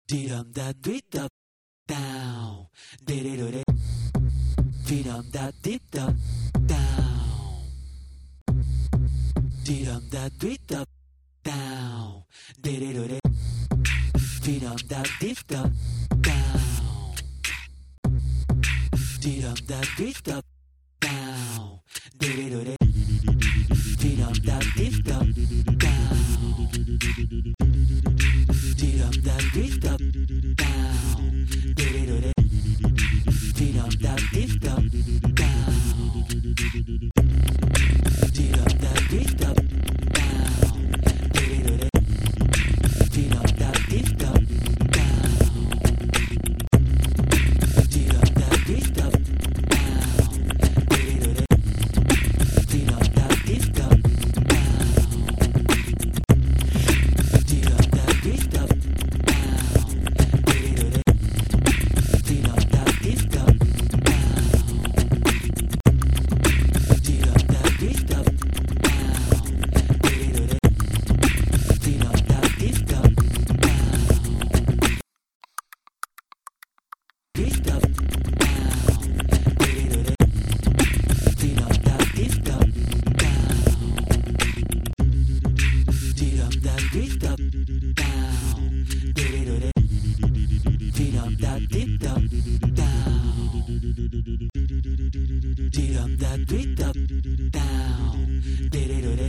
Dee dum da dee da down. Dee dee dee. Dee dum da dee da down. Dee dum da dee da down. Dee dee dee. Dee dum da dee da down. Dee dum da dee da down. Dee dee dee. Dee dum da dee da down.